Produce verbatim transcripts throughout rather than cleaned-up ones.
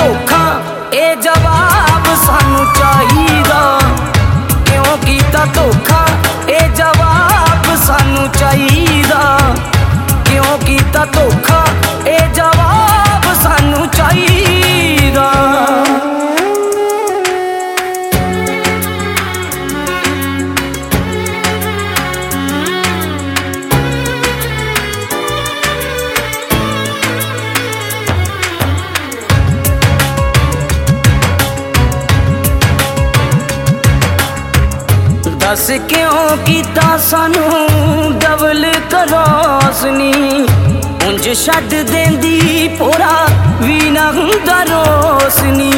धोखा ए जवाब सानू चाहिदा। क्यों कीता धोखा ए जवाब सानू चाहिदा। क्यों कीता धोखा ए जवाब सानू चाहिदा। दस क्यों कीता सानू डबल क्रॉस नी। उंज छड्ड देंदी पूरा भी ना हुंदा रोशनी।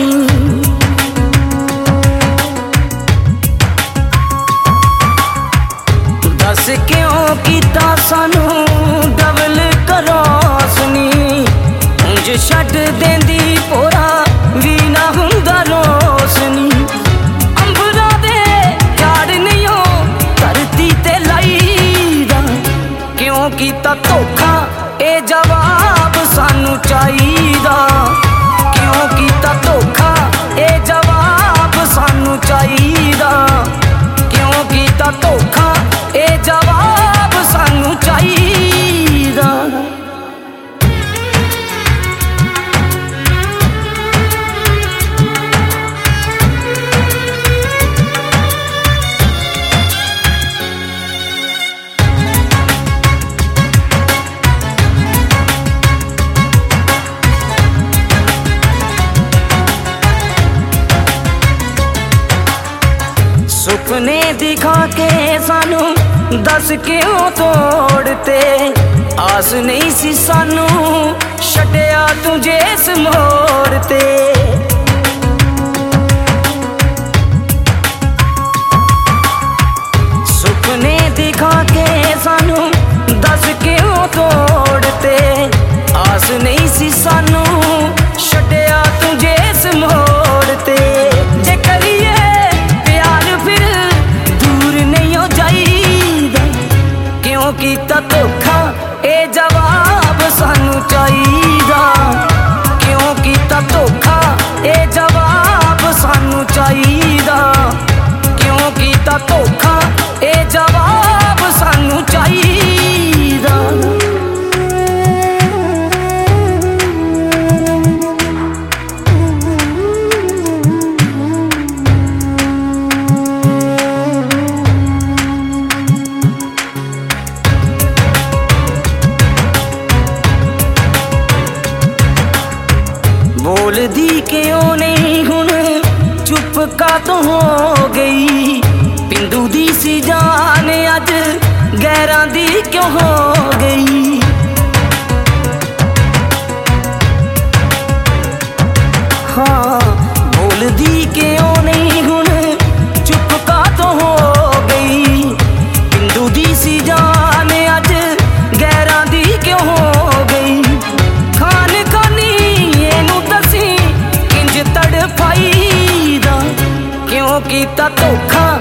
दस क्यों कीता सानू डबल क्रॉस नी। उंज छड्ड देंदी पूरा भी ना हुंदा रोशनी। क्यों कीता धोखा ए जवाब सानू चाहिदा। क्यों कीता धोखा ए जवाब सानू चाहिदा। क्यों कीता धोखा ए जवाब सानू चाहिदा। सुपने दिखा के सानू दस क्यों तोड़ते। आस नहीं सी सानू छड्डिया तुझे इस मोड़ ते। सुपने दिखा के सानू दस क्यों तोड़ते। आस नहीं सी सानू छड्डिया तुझे इस मोड़ ते। जे करिए क्यों कीता धोखा ए जवाब सानू चाहिदा। क्यों कीता धोखा ए जवाब सानू चाहिदा। क्यों कीता धोखा ए जवाब सानू चाहिदा। बोलदी क्यों नहीं हुण चुप का तो हो गई। पिंदू दी सी जान अज गैरां दी क्यों हो गई। हाँ बोलदी क्यों नहीं हुण चुप का तो हो गई। पिंदू दी सी जान अज गैरां दी क्यों हो गई। खान खानी तड़फाईदा। क्यों कीता धोखा